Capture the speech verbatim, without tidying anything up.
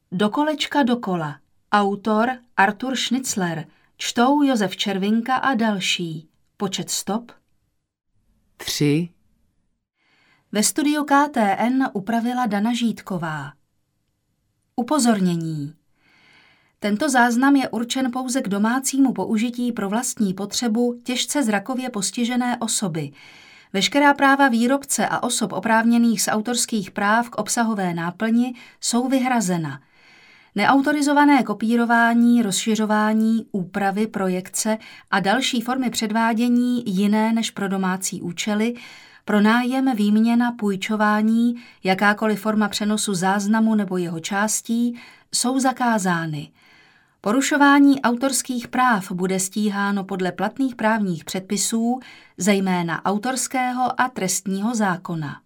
Do kolečka dokola. Autor Artur Šnicler. Čtou Josef Červinka a další. Počet stop. Tři. Ve studiu K T N upravila Dana Žítková. Upozornění. Tento záznam je určen pouze k domácímu použití pro vlastní potřebu těžce zrakově postižené osoby. Veškerá práva výrobce a osob oprávněných z autorských práv k obsahové náplni jsou vyhrazena. Neautorizované kopírování, rozšiřování, úpravy, projekce a další formy předvádění jiné než pro domácí účely, pronájem, výměna, půjčování, jakákoliv forma přenosu záznamu nebo jeho částí jsou zakázány. Porušování autorských práv bude stíháno podle platných právních předpisů, zejména autorského a trestního zákona.